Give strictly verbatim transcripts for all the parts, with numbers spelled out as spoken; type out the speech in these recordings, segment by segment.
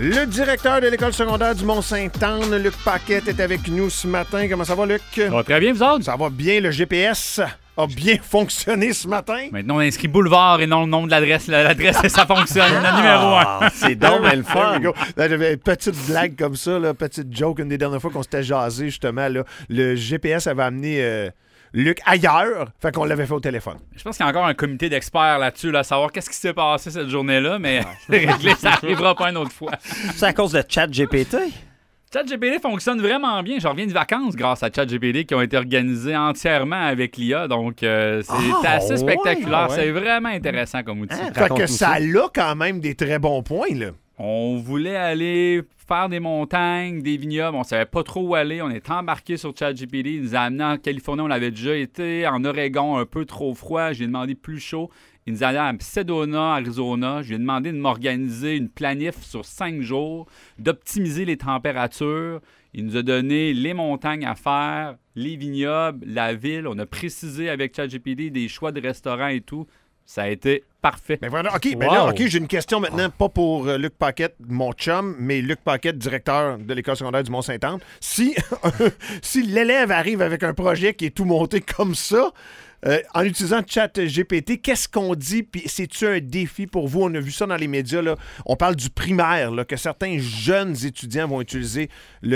Le directeur de l'école secondaire du Mont-Sainte-Anne, Luc Paquette, est avec nous ce matin. Comment ça va, Luc? Ça va très bien, vous autres? Ça va bien. Le G P S a bien fonctionné ce matin. Maintenant, on a inscrit boulevard et non le nom de l'adresse. L'adresse, ça fonctionne. Le numéro un. C'est donc mais le fun. Là, j'avais une petite blague comme ça, là, petite joke, une des dernières fois qu'on s'était jasé, justement. Là, le G P S avait amené euh, Luc ailleurs, fait qu'on l'avait fait au téléphone. Je pense qu'il y a encore un comité d'experts là-dessus, là, à savoir qu'est-ce qui s'est passé cette journée-là, mais réglé, ça n'arrivera pas une autre fois. C'est à cause de ChatGPT? ChatGPT fonctionne vraiment bien. Je reviens de vacances grâce à ChatGPT qui ont été organisées entièrement avec l'I A. Donc, euh, c'est ah, assez spectaculaire. Ouais, ouais. C'est vraiment intéressant comme outil. Hein, Fait que raconte-nous ça ça. a quand même des très bons points, là. On voulait aller faire des montagnes, des vignobles. On savait pas trop où aller. On est embarqué sur ChatGPT. Il nous a amené en Californie. On avait déjà été. En Oregon, un peu trop froid. J'ai demandé plus chaud. Il nous a allé à Sedona, Arizona. Je lui ai demandé de m'organiser une planif sur cinq jours, d'optimiser les températures. Il nous a donné les montagnes à faire, les vignobles, la ville. On a précisé avec ChatGPT des choix de restaurants et tout. Ça a été parfait. Ben voilà, OK, ben Wow. là, OK, j'ai une question maintenant, pas pour euh, Luc Paquette, mon chum, mais Luc Paquette, directeur de l'école secondaire du Mont-Sainte-Anne. Si, si l'élève arrive avec un projet qui est tout monté comme ça, euh, en utilisant ChatGPT, qu'est-ce qu'on dit? Puis c'est-tu un défi pour vous? On a vu ça dans les médias, là. On parle du primaire, là, que certains jeunes étudiants vont utiliser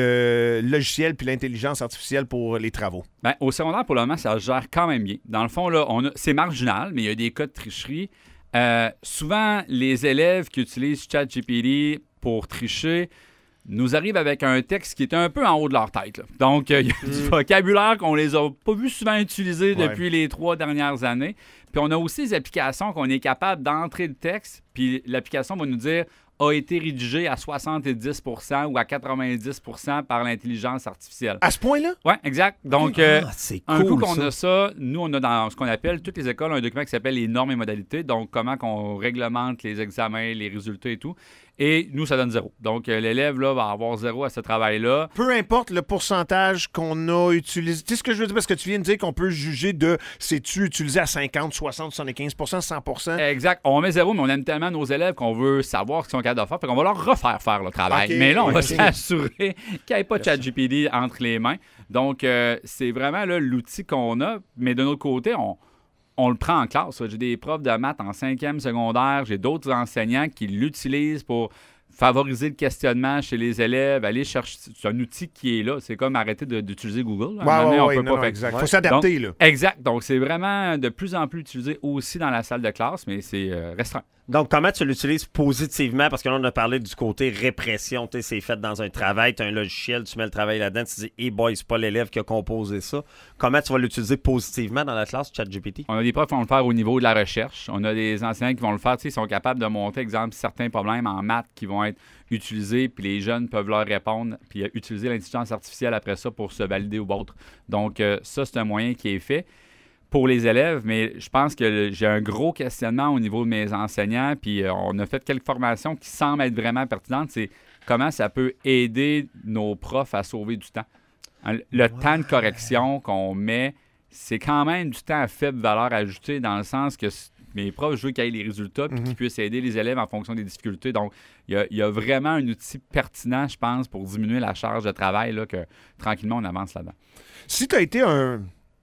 le logiciel puis l'intelligence artificielle pour les travaux. Ben, au secondaire, pour le moment, ça se gère quand même bien. Dans le fond, là, on a, c'est marginal, mais il y a des cas de tricherie. Euh, souvent, les élèves qui utilisent ChatGPT pour tricher nous arrivent avec un texte qui est un peu en haut de leur tête, là. Donc, euh, il y a du vocabulaire qu'on les a pas vu souvent utiliser Ouais. depuis les trois dernières années. Puis on a aussi des applications qu'on est capable d'entrer le texte, puis l'application va nous dire a été rédigé à soixante-dix pour cent ou à quatre-vingt-dix pour cent par l'intelligence artificielle. À ce point-là? Oui, exact. Donc, euh, Ah, c'est un coup cool, qu'on ça. a ça, nous, on a dans ce qu'on appelle, toutes les écoles ont un document qui s'appelle les normes et modalités, donc comment qu'on réglemente les examens, les résultats et tout. Et nous, ça donne zéro. Donc, euh, l'élève là, va avoir zéro à ce travail-là. Peu importe le pourcentage qu'on a utilisé. Tu sais ce que je veux dire? Parce que tu viens de dire qu'on peut juger de c'est-tu utilisé à cinquante, soixante, soixante-quinze pour cent, cent pour cent? Exact. On met zéro, mais on aime tellement nos élèves qu'on veut savoir ce qu'ils sont capables de faire. Fait qu'on va leur refaire faire le travail. Ok, mais là, on va ok. s'assurer qu'il n'y ait pas de ChatGPT entre les mains. Donc, euh, c'est vraiment là, l'outil qu'on a. Mais de notre côté, on... On le prend en classe. J'ai des profs de maths en cinquième secondaire. J'ai d'autres enseignants qui l'utilisent pour favoriser le questionnement chez les élèves, aller chercher. C'est un outil qui est là. C'est comme arrêter de- d'utiliser Google. À un Ouais, moment donné, ouais, on ouais, peut non, pas non, faire- exact. Ouais. Faut s'adapter, là. Exact. Donc, c'est vraiment de plus en plus utilisé aussi dans la salle de classe, mais c'est euh, restreint. Donc, comment tu l'utilises positivement? Parce que là, on a parlé du côté répression. Tu sais, c'est fait dans un travail, tu as un logiciel, tu mets le travail là-dedans, tu dis, hey boy, c'est pas l'élève qui a composé ça. Comment tu vas l'utiliser positivement dans la classe, ChatGPT? On a des profs qui vont le faire au niveau de la recherche. On a des enseignants qui vont le faire. Tu sais, ils sont capables de monter, exemple, certains problèmes en maths qui vont être utilisés, puis les jeunes peuvent leur répondre, puis euh, utiliser l'intelligence artificielle après ça pour se valider ou autre. Donc, euh, ça, c'est un moyen qui est fait pour les élèves, mais je pense que le- j'ai un gros questionnement au niveau de mes enseignants, puis euh, on a fait quelques formations qui semblent être vraiment pertinentes. C'est comment ça peut aider nos profs à sauver du temps. Hein, Le temps de correction qu'on met, c'est quand même du temps à faible valeur ajoutée dans le sens que s- mes profs, je veux qu'ils aient les résultats puis qu'ils puissent aider les élèves en fonction des difficultés. Donc, il y a, il y a vraiment un outil pertinent, je pense, pour diminuer la charge de travail, là, que tranquillement, on avance là-dedans. Si tu as été un,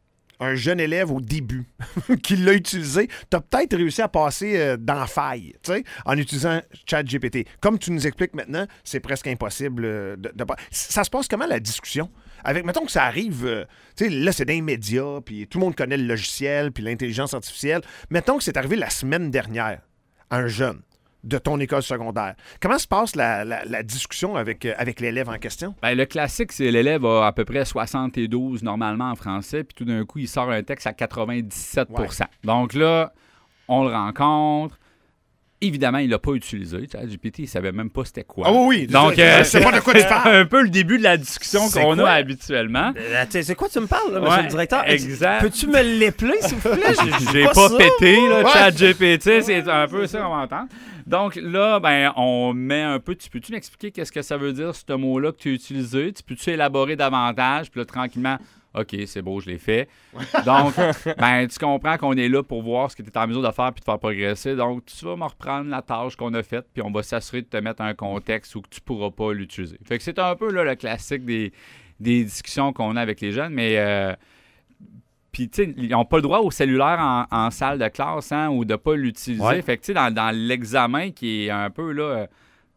un jeune élève au début qui l'a utilisé, tu as peut-être réussi à passer euh, dans la faille, tu sais, en utilisant ChatGPT. Comme tu nous expliques maintenant, c'est presque impossible euh, de, de pas- Ça se passe comment la discussion? Avec, mettons que ça arrive, euh, tu sais, là, c'est dans les médias, puis tout le monde connaît le logiciel, puis l'intelligence artificielle. Mettons que c'est arrivé la semaine dernière à un jeune de ton école secondaire. Comment se passe la, la- la discussion avec, euh, avec l'élève en question? Ben, le classique, c'est l'élève a à peu près soixante-douze normalement en français, puis tout d'un coup, il sort un texte à quatre-vingt-dix-sept pour cent. Donc là, on le rencontre. Évidemment, il l'a pas utilisé. ChatGPT, il savait même pas c'était quoi. Ah oui, oui. Donc, je- euh, je sais pas de quoi tu c'est parles. un peu le début de la discussion C'est qu'on quoi? a habituellement. Euh, attends, c'est quoi tu me parles, là, Ouais, monsieur le directeur? exact. Peux-tu me l'épeler, s'il vous plaît? J'ai- J'ai pas ça. pété, là, Ouais. ChatGPT, c'est un peu ça qu'on va entendre. Donc là, ben, on met un peu, tu peux-tu m'expliquer qu'est-ce que ça veut dire, ce mot-là que tu as utilisé? Tu peux-tu élaborer davantage? Puis là, tranquillement, OK, c'est beau, je l'ai fait. Donc, ben, tu comprends qu'on est là pour voir ce que tu es en mesure de faire puis de faire progresser. Donc, tu vas me reprendre la tâche qu'on a faite puis on va s'assurer de te mettre un contexte où tu ne pourras pas l'utiliser. Fait que c'est un peu là, le classique des, des discussions qu'on a avec les jeunes, mais... Euh, Puis, tu sais, ils n'ont pas le droit au cellulaire en, en salle de classe hein, ou de ne pas l'utiliser. Ouais. Fait que, tu sais, dans, dans l'examen qui est un peu, là, euh,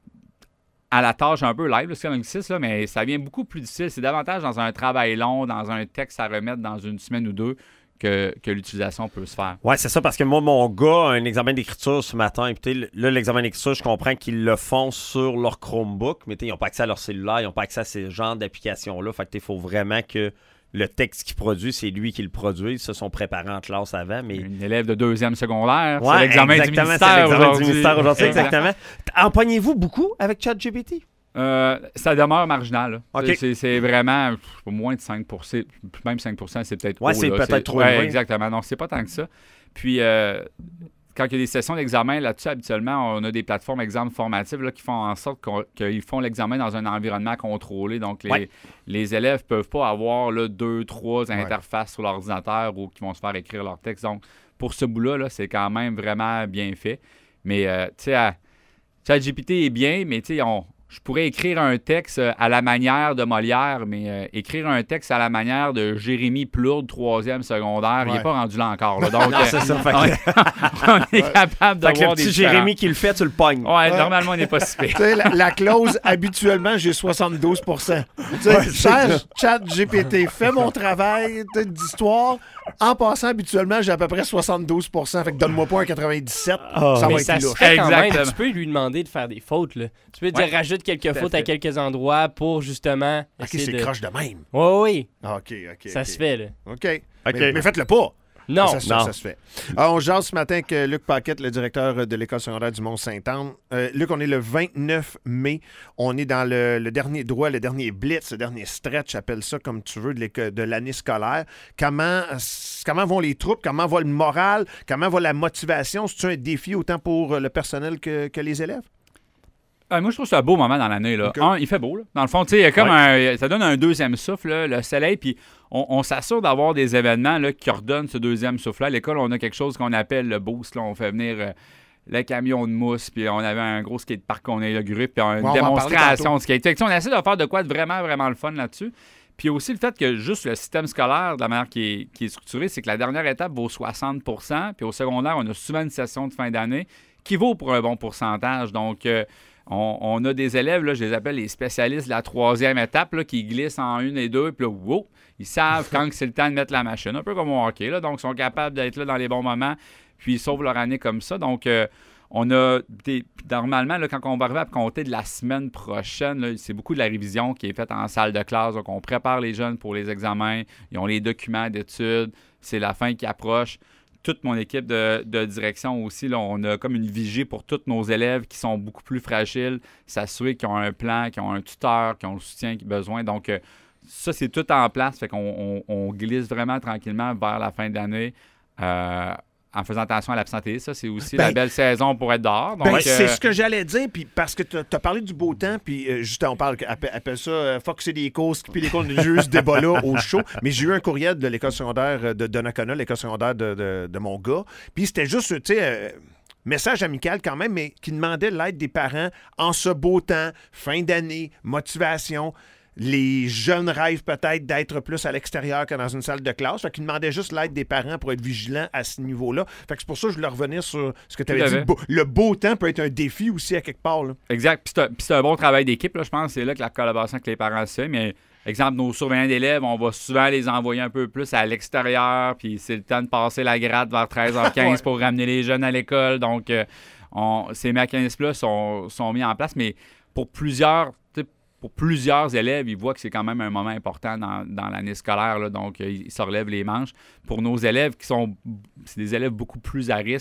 à la tâche un peu live, là, c'est comme exercice, là, mais ça devient beaucoup plus difficile. C'est davantage dans un travail long, dans un texte à remettre dans une semaine ou deux que, que l'utilisation peut se faire. Oui, c'est ça, parce que moi, mon gars a un examen d'écriture ce matin. Puis, tu sais, là, l'examen d'écriture, je comprends qu'ils le font sur leur Chromebook, mais tu sais, ils n'ont pas accès à leur cellulaire, ils n'ont pas accès à ces genres d'applications-là. Fait que, il faut vraiment que le texte qu'il produit, c'est lui qui le produit. Ils se sont préparés en classe avant. Mais... Un élève de deuxième secondaire, ouais, c'est l'examen du exactement, ministère c'est l'examen aujourd'hui. du ministère aujourd'hui, exactement. Empoignez-vous beaucoup avec ChatGPT? Euh, ça demeure marginal. Là. Okay. C'est, c'est vraiment pff, moins de cinq pour cent. Même cinq pour cent, c'est peut-être ouais, haut. c'est là. peut-être c'est, trop ouais, élevé. Exactement. Non, c'est pas tant que ça. Puis, euh, quand il y a des sessions d'examen là-dessus, habituellement, on a des plateformes exemple formatives là, qui font en sorte qu'on, qu'ils font l'examen dans un environnement contrôlé. Donc, les, ouais. les élèves ne peuvent pas avoir là, deux, trois ouais. interfaces sur l'ordinateur ou qui vont se faire écrire leur texte. Donc, pour ce bout-là, là, c'est quand même vraiment bien fait. Mais, euh, tu sais, ChatGPT est bien, mais tu sais, on... Je pourrais écrire un texte à la manière de Molière, mais euh, écrire un texte à la manière de Jérémy Plourde, troisième secondaire, ouais. il n'est pas rendu là encore. Là. Donc, non, c'est ça. on, est, on est ouais. capable de fait voir que des le petit Jérémy qui le fait, tu le pognes. Oui, ouais. Normalement, on n'est pas si pire. Tu sais, la, la clause, habituellement, j'ai soixante-douze pour cent. Tu sais, ouais, cher ChatGPT, fais mon travail d'histoire. En passant, habituellement, j'ai à peu près soixante-douze pour cent. Fait que donne-moi pas un quatre-vingt-dix-sept. Oh, ça mais va ça être se là. fait quand même. Exactement. Tu peux lui demander de faire des fautes. Là. Tu peux ouais. dire rajoute quelques Tout fautes à, à quelques endroits pour justement. Ok, c'est de... croche de même. Oui, oui. Ah, OK, OK. Ça okay. se fait, là. OK. okay. Mais, mais faites-le pas. Non. Ça, ça, non. ça se fait. Alors, on jase ce matin avec Luc Paquette, le directeur de l'École secondaire du Mont-Saint-Anne. Euh, Luc, on est le vingt-neuf mai. On est dans le, le dernier droit, le dernier blitz, le dernier stretch, appelle ça comme tu veux, de, de l'année scolaire. Comment, comment vont les troupes? Comment va le moral? Comment va la motivation? C'est-tu un défi autant pour le personnel que, que les élèves? Euh, moi, je trouve que c'est un beau moment dans l'année. Là. Okay. Un, il fait beau. Là. Dans le fond, tu sais, comme ouais. un, ça donne un deuxième souffle, là, le soleil, puis on, on s'assure d'avoir des événements là, qui redonnent ce deuxième souffle-là. À l'école, on a quelque chose qu'on appelle le boost. Là. On fait venir euh, le camion de mousse, puis on avait un gros skatepark qu'on a inauguré, puis une ouais, démonstration de skate. Fait que, on essaie de faire de quoi de vraiment, vraiment le fun là-dessus. Puis aussi le fait que juste le système scolaire, de la manière qui est, qui est structuré, c'est que la dernière étape vaut soixante pour cent, puis au secondaire, on a souvent une session de fin d'année qui vaut pour un bon pourcentage. Donc, euh, On, on a des élèves, là, je les appelle les spécialistes de la troisième étape, là, qui glissent en une et deux, puis là, wow, ils savent quand c'est le temps de mettre la machine, un peu comme au hockey, là, donc ils sont capables d'être là dans les bons moments, puis ils sauvent leur année comme ça. Donc, euh, on a, des, normalement, là, quand on va arriver à compter de la semaine prochaine, là, c'est beaucoup de la révision qui est faite en salle de classe, donc on prépare les jeunes pour les examens, ils ont les documents d'études, c'est la fin qui approche. Toute mon équipe de, de direction aussi, là, on a comme une vigie pour tous nos élèves qui sont beaucoup plus fragiles, s'assurer qu'ils ont un plan, qu'ils ont un tuteur, qu'ils ont le soutien qu'ils ont besoin. Donc, euh, ça, c'est tout en place. Fait qu'on on, on glisse vraiment tranquillement vers la fin de l'année euh, en faisant attention à l'absentéisme. Ça, c'est aussi ben, la belle saison pour être dehors. Donc, ben, euh, c'est ce que j'allais dire, puis parce que tu as parlé du beau temps, puis euh, juste on parle, appelle, appelle ça euh, foxer des courses, puis l'école de juste ce débat-là au show. Mais j'ai eu un courriel de l'école secondaire de Donnacona, l'école secondaire de, de, de mon gars, puis c'était juste, tu sais... Euh, message amical quand même, mais qui demandait l'aide des parents en ce beau temps, fin d'année, motivation. Les jeunes rêvent peut-être d'être plus à l'extérieur que dans une salle de classe. Fait qu'ils demandaient juste l'aide des parents pour être vigilants à ce niveau-là. Fait que c'est pour ça que je voulais revenir sur ce que tu avais dit. Beau, le beau temps peut être un défi aussi à quelque part. Là. Exact. Puis c'est, un, puis c'est un bon travail d'équipe, là, je pense. C'est là que la collaboration avec les parents se fait. Mais, exemple, nos surveillants d'élèves, on va souvent les envoyer un peu plus à l'extérieur. Puis c'est le temps de passer la gratte vers treize heures quinze ouais. pour ramener les jeunes à l'école. Donc, euh, on, ces mécanismes-là sont, sont mis en place. Mais pour plusieurs... Pour plusieurs élèves, ils voient que c'est quand même un moment important dans, dans l'année scolaire, là, donc euh, ils se relèvent les manches. Pour nos élèves qui sont c'est des élèves beaucoup plus à risque,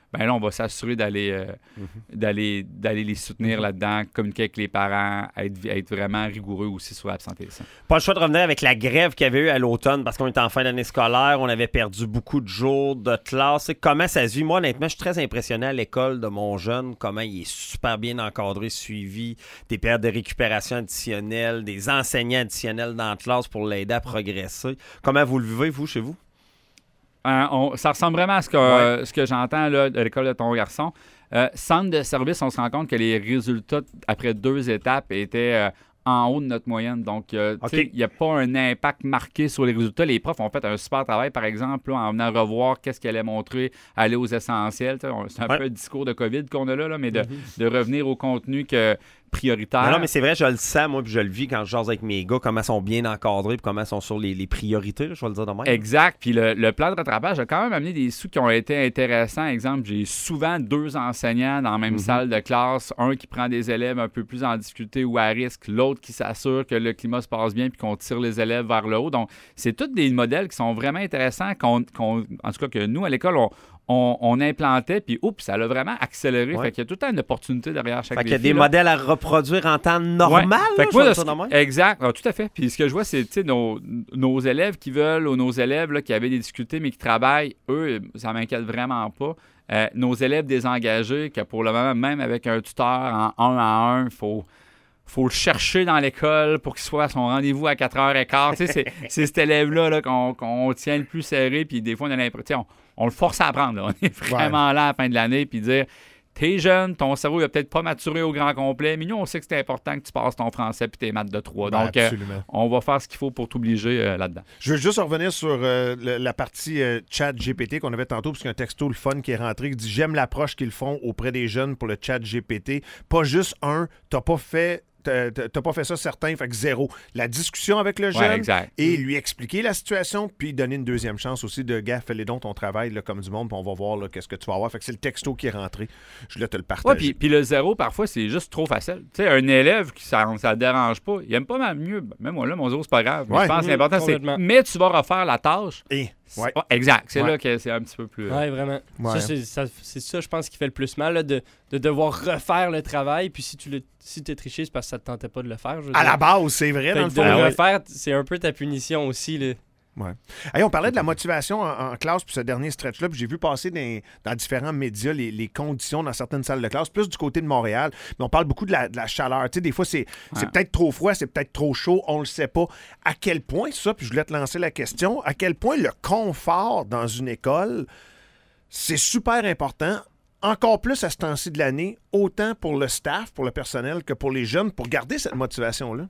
ben là, on va s'assurer d'aller euh, mm-hmm. d'aller, d'aller les soutenir mm-hmm. là-dedans, communiquer avec les parents, être, être vraiment rigoureux aussi sur l'absentéisme. Pas le choix de revenir avec la grève qu'il y avait eu à l'automne parce qu'on était en fin d'année scolaire, on avait perdu beaucoup de jours de classe. Comment ça se vit? Moi, honnêtement, je suis très impressionné à l'école de mon jeune, comment il est super bien encadré, suivi, des périodes de récupération additionnelles, des enseignants additionnels dans la classe pour l'aider à progresser. Comment vous le vivez, vous, chez vous? Euh, on, ça ressemble vraiment à ce que, ouais. euh, ce que j'entends là, de l'école de ton garçon. Euh, centre de service, on se rend compte que les résultats, après deux étapes, étaient euh, en haut de notre moyenne. Donc, euh, okay. il n'y a pas un impact marqué sur les résultats. Les profs ont fait un super travail, par exemple, là, en venant revoir qu'est-ce qu'ils allaient montrer, aller aux essentiels. On, c'est un ouais. peu le discours de COVID qu'on a là, là mais de, mm-hmm. de revenir au contenu que... prioritaire. Non, non, mais c'est vrai, je le sens, moi, puis je le vis quand je jase avec mes gars, comment ils sont bien encadrés, puis comment ils sont sur les, les priorités, là, je vais le dire de même. Exact. Puis le, le plan de rattrapage a quand même amené des sous qui ont été intéressants. Exemple, j'ai souvent deux enseignants dans la même mm-hmm. salle de classe, un qui prend des élèves un peu plus en difficulté ou à risque, l'autre qui s'assure que le climat se passe bien puis qu'on tire les élèves vers le haut. Donc, c'est tous des modèles qui sont vraiment intéressants, qu'on, qu'on, en tout cas que nous, à l'école, on On, on implantait, puis oups, ça l'a vraiment accéléré. Ouais. Fait qu'il y a tout le temps une opportunité derrière chaque défi. Fait qu'il y a des là. modèles à reproduire en temps normal. Ouais. Fait là, que moi, ce, exact. Alors, tout à fait. Puis ce que je vois, c'est nos, nos élèves qui veulent ou nos élèves là, qui avaient des difficultés mais qui travaillent, eux, ça m'inquiète vraiment pas. Euh, nos élèves désengagés, que pour le moment, même avec un tuteur en un à un, il faut... faut le chercher dans l'école pour qu'il soit à son rendez-vous à quatre heures quinze. Tu sais, c'est, c'est cet élève-là là, qu'on, qu'on tient le plus serré, puis des fois, on a l'impression... On, on le force à apprendre. Là. On est vraiment ouais. là à la fin de l'année, puis dire... T'es jeune, ton cerveau n'a peut-être pas maturé au grand complet, mais nous, on sait que c'est important que tu passes ton français et tes maths de trois. Donc, ben, euh, on va faire ce qu'il faut pour t'obliger euh, là-dedans. Je veux juste revenir sur euh, le, la partie euh, chat G P T qu'on avait tantôt, parce qu'il y a un texto le fun qui est rentré qui dit « J'aime l'approche qu'ils font auprès des jeunes pour le chat G P T. Pas juste un, t'as pas fait... T'as, t'as pas fait ça certain, fait que zéro. La discussion avec le jeune ouais, et lui expliquer la situation, puis donner une deuxième chance aussi de « Gars, fais-les donc ton travail là, comme du monde, puis on va voir là, qu'est-ce que tu vas avoir. » Fait que c'est le texto qui est rentré. Je voulais te le partager. Ouais, puis, puis le zéro, parfois, c'est juste trop facile. Tu sais, un élève, qui ça ne dérange pas, il aime pas mal mieux. Même moi, là, mon zéro, c'est pas grave. Ouais. Je pense que l'important, c'est « Mais tu vas refaire la tâche. » Et... Ouais. Oh, exact. C'est ouais. là que c'est un petit peu plus... Oui, vraiment. Ouais. Ça, c'est, ça, c'est ça, je pense, qui fait le plus mal, là, de, de devoir refaire le travail. Puis si tu le, si t'es triché, c'est parce que ça ne te tentait pas de le faire. Je à dire. La base, c'est vrai. Dans le fond. De le refaire, c'est un peu ta punition aussi, là. Ouais. Hey, on parlait de la motivation en, en classe, puis ce dernier stretch-là, puis j'ai vu passer dans, dans différents médias les, les conditions dans certaines salles de classe, plus du côté de Montréal, mais on parle beaucoup de la, de la chaleur. Tu sais, des fois, c'est, ouais. c'est peut-être trop froid, c'est peut-être trop chaud, on le sait pas. À quel point ça, puis je voulais te lancer la question, à quel point le confort dans une école, c'est super important, encore plus à ce temps-ci de l'année, autant pour le staff, pour le personnel, que pour les jeunes, pour garder cette motivation-là?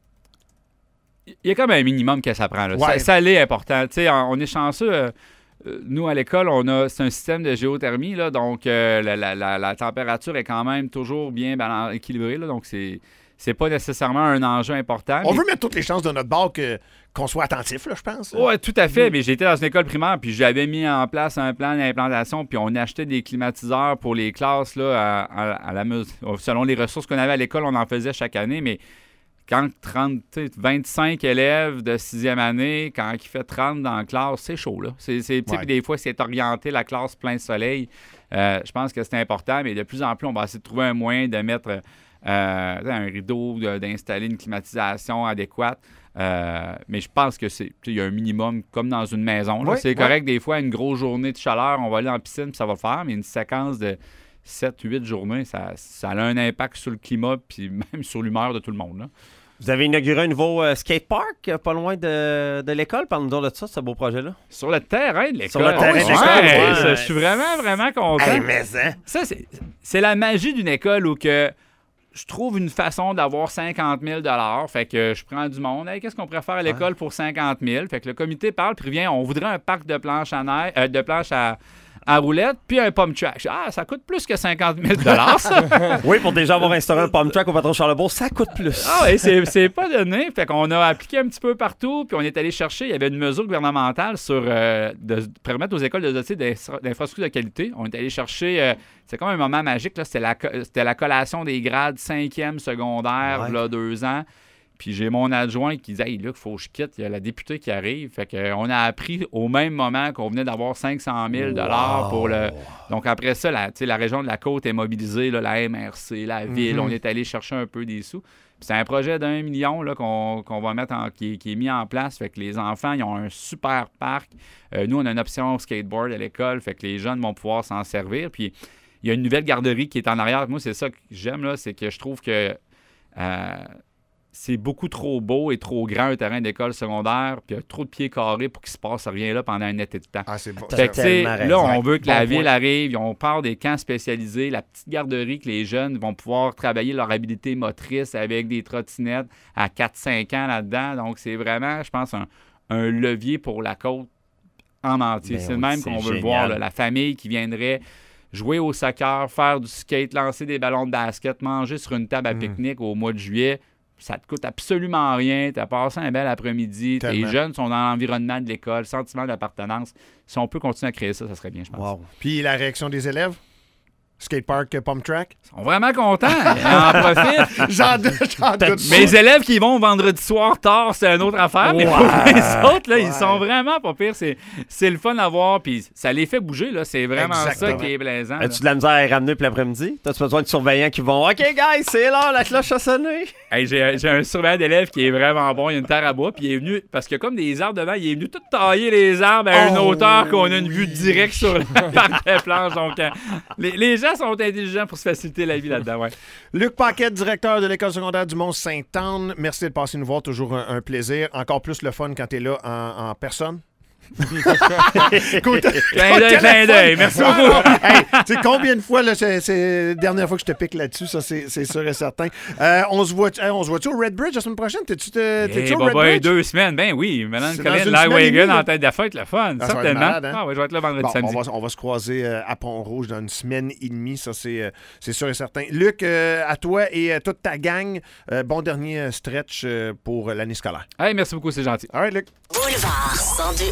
Il y a comme un minimum que ça prend. Là. Ouais. Ça, ça l'est important. T'sais, on, on est chanceux. Euh, nous, à l'école, on a c'est un système de géothermie. Là, donc, euh, la, la, la, la température est quand même toujours bien balan- équilibrée. Là, donc, c'est, c'est pas nécessairement un enjeu important. On mais... veut mettre toutes les chances de notre bord que, qu'on soit attentif, là, je pense. Oui, tout à fait. Mmh. Mais j'étais dans une école primaire, puis j'avais mis en place un plan d'implantation, puis on achetait des climatiseurs pour les classes là, à, à, à la mesure. Selon les ressources qu'on avait à l'école, on en faisait chaque année, mais... Quand trente, vingt-cinq élèves de sixième année, quand il fait trente dans la classe, c'est chaud, là. C'est, c'est, ouais. Puis des fois, c'est orienté la classe plein soleil. Euh, je pense que c'est important, mais de plus en plus, on va essayer de trouver un moyen de mettre euh, un rideau, de, d'installer une climatisation adéquate. Euh, mais je pense que c'est il y a un minimum, comme dans une maison. Là. Oui, c'est correct, oui. Des fois, une grosse journée de chaleur, on va aller en piscine, puis ça va le faire, mais une séquence de sept huit journées, ça, ça a un impact sur le climat puis même sur l'humeur de tout le monde. Là. Vous avez inauguré un nouveau euh, skatepark pas loin de, de l'école. Parle-nous de ça, ce beau projet-là. Sur le terrain de l'école. Sur le terrain de l'école. Ouais, ouais. Ça, je suis vraiment, vraiment content. Hey, mais hein? Ça, c'est, c'est la magie d'une école où que je trouve une façon d'avoir cinquante mille dollars. Fait que je prends du monde. Hey, qu'est-ce qu'on pourrait faire à l'école ouais. pour cinquante mille? Fait que le comité parle, puis vient, on voudrait un parc de planches à neige, euh, de planches à... à roulette, puis un pump track. Ah, ça coûte plus que cinquante mille dollars, ça. Oui, pour déjà avoir instauré un pump track au patron Charlebourg, ça coûte plus. Ah oui, c'est, c'est pas donné. Fait qu'on a appliqué un petit peu partout, puis on est allé chercher, il y avait une mesure gouvernementale sur euh, de permettre aux écoles de doter d'infrastructures de qualité. On est allé chercher, euh, c'est comme un moment magique, là, c'était, la, c'était la collation des grades cinquième secondaire, ouais. là, deux ans. Puis j'ai mon adjoint qui dit « Hey, là, il faut que je quitte. Il y a la députée qui arrive. » Fait qu'on a appris au même moment qu'on venait d'avoir cinq cent mille dollars pour le... Donc après ça, la, la région de la Côte est mobilisée, là, la M R C, la ville. Mm-hmm. On est allé chercher un peu des sous. Puis c'est un projet d'un million là, qu'on, qu'on va mettre en, qui, qui est mis en place. Fait que les enfants, ils ont un super parc. Euh, nous, on a une option skateboard à l'école. Fait que les jeunes vont pouvoir s'en servir. Puis il y a une nouvelle garderie qui est en arrière. Moi, c'est ça que j'aime, là, c'est que je trouve que euh, c'est beaucoup trop beau et trop grand un terrain d'école secondaire, puis il y a trop de pieds carrés pour qu'il se passe rien là pendant un été de temps. Ah, c'est bon. Fait que, là, on veut que bon la point. ville arrive, on part des camps spécialisés, la petite garderie que les jeunes vont pouvoir travailler leur habilité motrice avec des trottinettes à quatre cinq ans là-dedans. Donc, c'est vraiment, je pense, un, un levier pour la côte en entier. Ben c'est oui, le même c'est qu'on veut génial. le voir, là, la famille qui viendrait jouer au soccer, faire du skate, lancer des ballons de basket, manger sur une table à Mm. pique-nique au mois de juillet. Ça te coûte absolument rien. Tu as passé un bel après-midi. Tellement. Les jeunes sont dans l'environnement de l'école, sentiment d'appartenance. Si on peut continuer à créer ça, ça serait bien, je pense. Wow. Puis la réaction des élèves? Skatepark, euh, pump track? Ils sont vraiment contents. Ils en profitent. J'en j'en doute pas. Mes élèves qui vont vendredi soir tard, c'est une autre affaire. Mais pour Ouais. les autres, là, Ouais. ils sont vraiment pas pires. C'est, c'est le fun à voir. Puis ça les fait bouger. Là. C'est vraiment Exactement. ça qui est plaisant. là. As-tu de la misère à les ramener pour l'après-midi? T'as-tu besoin de surveillants qui vont OK, guys, c'est l'heure, la cloche a sonné? Hey, j'ai, j'ai un surveillant d'élèves qui est vraiment bon. Il y a une terre à bois. Puis il est venu, parce qu'il y a comme des arbres devant, il est venu tout tailler les arbres à une Oh, hauteur qu'on a une vue oui. directe sur le parc des planches. Donc, euh, les, les gens sont intelligents pour se faciliter la vie là-dedans. Ouais. Luc Paquette, directeur de l'École secondaire du Mont-Sainte-Anne. Merci de passer nous voir. Toujours un, un plaisir. Encore plus le fun quand tu es là en, en personne. Côté- Clin d'œil, clin d'œil. Merci Ah, beaucoup. non. Hey, tu sais combien de fois, là, c'est, c'est la dernière fois que je te pique là-dessus, ça, c'est, c'est sûr et certain. Euh, on se voit, hey, on se voit-tu au Red Bridge la semaine prochaine? T'es-tu, t'es, t'es-tu Eh, au bah, Red bah, Bridge? deux semaines, ben oui. Maintenant, C'est Colin dans une semaine et Lightwagon demie, là. en tête de fête, le fun. Ah, ça va être certainement. malade, hein? Ah, ouais, je vais être là vendredi, Bon, samedi. on, va, on va se croiser euh, à Pont-Rouge dans une semaine et demie, ça c'est, euh, c'est sûr et certain. Luc, euh, à toi et à toute ta gang, euh, bon dernier euh, stretch euh, pour l'année scolaire. Hey, merci beaucoup, c'est gentil. All right, Luc. Boulevard cent deux